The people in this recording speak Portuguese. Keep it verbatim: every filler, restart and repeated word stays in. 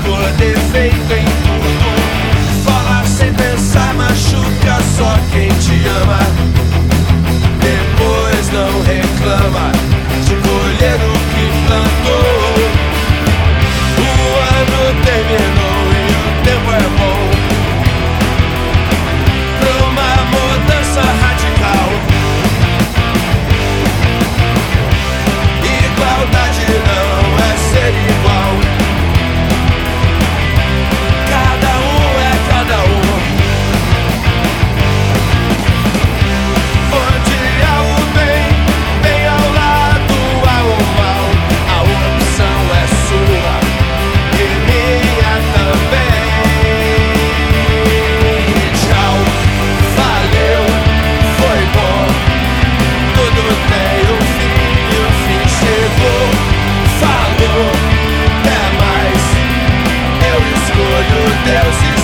por defeito em tudo. Falar sem pensar machuca só quem te ama. Depois não reclama de colher o que plantou. O ano terminou e o tempo é bom pra uma mudança radical. Igualdade não é ser igual. Cada um é cada um. Onde há o bem, bem ao lado há o mal. A opção é sua e minha também. Tchau, valeu, foi bom. Tudo tem um fim e o fim chegou. Falou, até mais. Eu escolho Deus e